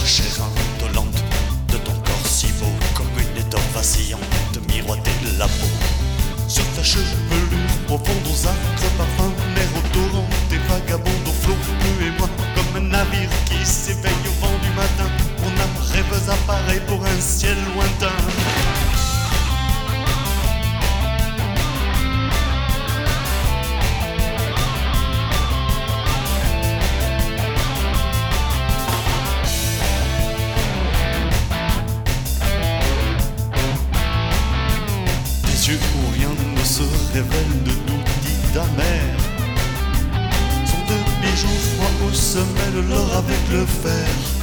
chair indolente de ton corps si beau, comme une étoffe vacillante, miroiter la peau. Sur ta chevelure profonde aux âcres parfums, mer au torrent, des vagabonds au flot, nous et moi, comme un navire qui s'éveille au vent du matin. Mon âme rêveuse apparaît pour un ciel lointain. Yeux où rien ne se révèle de doute dit d'amer, sont de bijoux froids où se mêle l'or avec le fer.